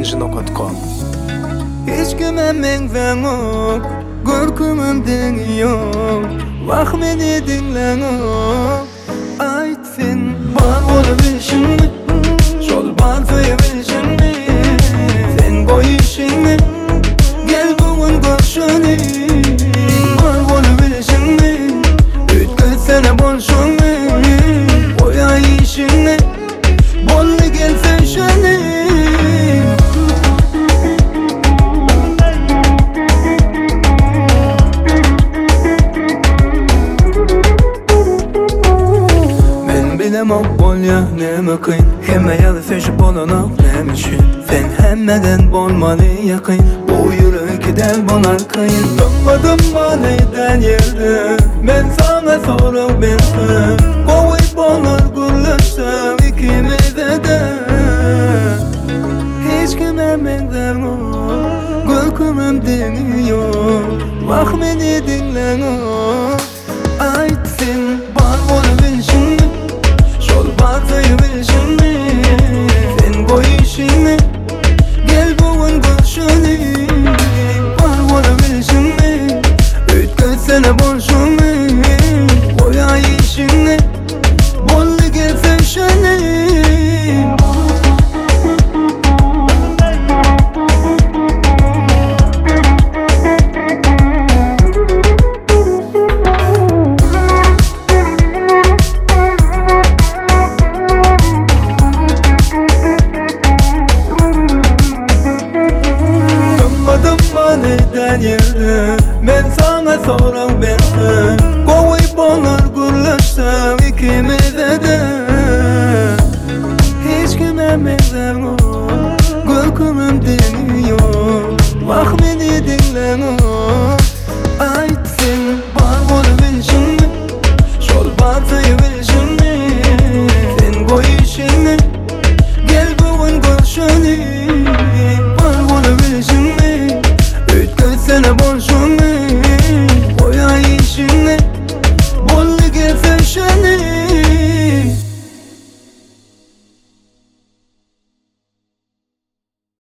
gmail.com. Hiç güvenmen yok, korkumum yok. Bak beni dinle yok. Ait sen var olabilsin mi? Şol var söyleyebilsin mi? Sen koy işini, gel bugün görüşelim. Var olabilsin mi? Ütketsene bolsun mu? Koy işini, bolla gel sevşelim. Bilemem bol ya neme kıyın. Hemme yalı feşip olana neme şün. Sen hemmeden bolmalı yakın. Bu yürü gider bonar kayın. Dönmedim maneyden yerde. Ben sana soru bilsem. Kovuy bonar gürleşsem ikimize de. Hiç kime benzer o. Korkumum deniyor. Bak beni dinle o. Ait sen var olabilsin mi? Söyleyebilsin mi? Sen koy işini, gel bugün görüşelim. Var olabilsin mi? Ütketsene bolsun mu? Koy işini, bolla gel sevşelim. Neden yerde ben sana soran bilsem.